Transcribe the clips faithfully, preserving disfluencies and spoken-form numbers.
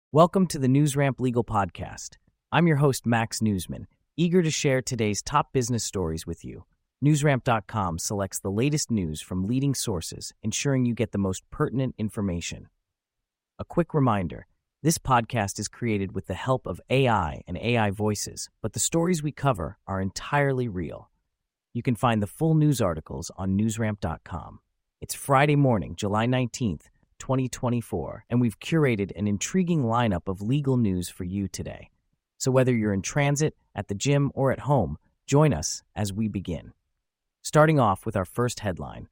Welcome to the NewsRamp Legal Podcast. I'm your host, Max Newsman, eager to share today's top business stories with you. NewsRamp dot com selects the latest news from leading sources, ensuring you get the most pertinent information. A quick reminder, this podcast is created with the help of A I and A I voices, but the stories we cover are entirely real. You can find the full news articles on NewsRamp dot com. It's Friday morning, July nineteenth, twenty twenty-four, and we've curated an intriguing lineup of legal news for you today. So whether you're in transit, at the gym, or at home, join us as we begin. Starting off with our first headline.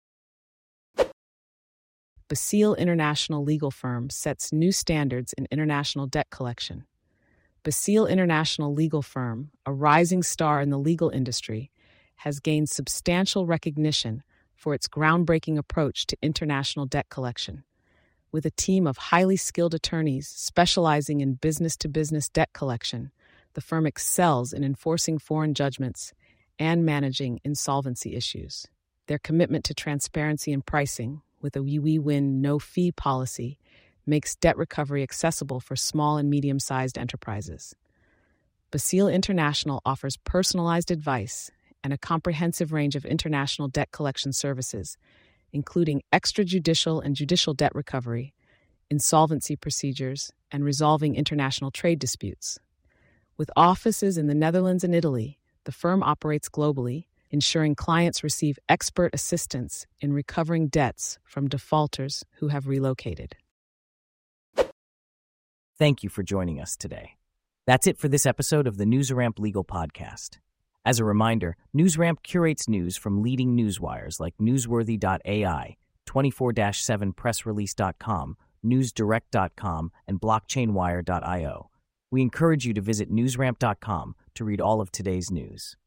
Basile International legal firm sets new standards in international debt collection. Basile International legal firm, a rising star in the legal industry, has gained substantial recognition for its groundbreaking approach to international debt collection. With a team of highly skilled attorneys specializing in business-to-business debt collection, the firm excels in enforcing foreign judgments and managing insolvency issues. Their commitment to transparency in pricing, with a we-win, no-fee policy, makes debt recovery accessible for small and medium-sized enterprises. Basile International offers personalized advice and a comprehensive range of international debt collection services, including extrajudicial and judicial debt recovery, insolvency procedures, and resolving international trade disputes. With offices in the Netherlands and Italy, the firm operates globally, ensuring clients receive expert assistance in recovering debts from defaulters who have relocated. Thank you for joining us today. That's it for this episode of the NewsRamp Legal Podcast. As a reminder, NewsRamp curates news from leading newswires like newsworthy dot A I, twenty-four seven press release dot com, newsdirect dot com, and blockchain wire dot io. We encourage you to visit newsramp dot com to read all of today's news.